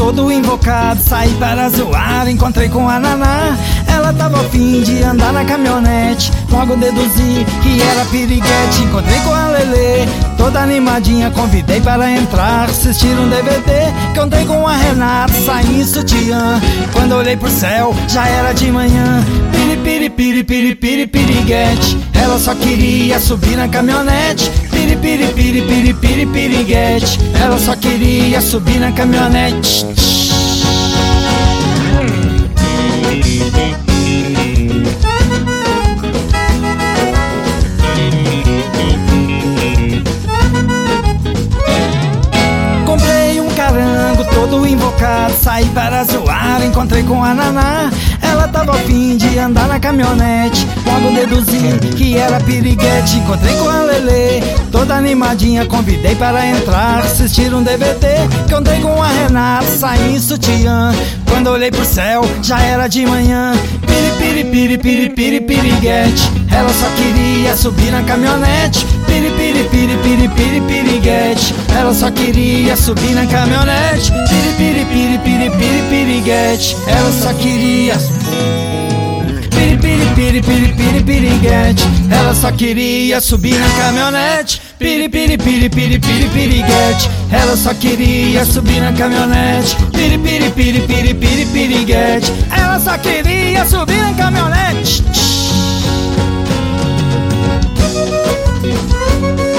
todo invocado, saí para zoar, encontrei com a Naná. Ela tava a fim de andar na caminhonete, logo deduzi que era piriguete. Encontrei com a Lelê, toda animadinha, convidei para entrar, assistir um DVD. Encontrei com a Renata, saí em sutiã, quando olhei pro céu já era de manhã. Piri, piri, piri, piri, piriguete, ela só queria subir na caminhonete. Piri, piri, piri, piri, piri, piriguete, ela só queria subir na caminhonete. Comprei um carango todo invocado, saí para zoar, encontrei com a Naná. Ela tava a fim de andar na caminhonete, logo deduzi que era piriguete. Encontrei com a Lelê, toda animadinha, convidei para entrar, assistir um DVD. Encontrei com a Renata, saí em sutiã, quando olhei pro céu já era de manhã. Piri, piri, piri, piri, piri, piriguete, ela só queria subir na caminhonete. Piri, piri, piri, piri, piri, piriguete, ela só queria subir na caminhonete. Piri, piri, piri, piri, piri, piriguete, ela só queria. Piri, piri, piri, piri, piri, piriguete, ela só queria subir na caminhonete. Piri, piri, piri, piri, piri, piriguete, ela só queria subir na caminhonete. Piri, piri, piri, piri, piri, piriguete, ela só queria subir na caminhonete.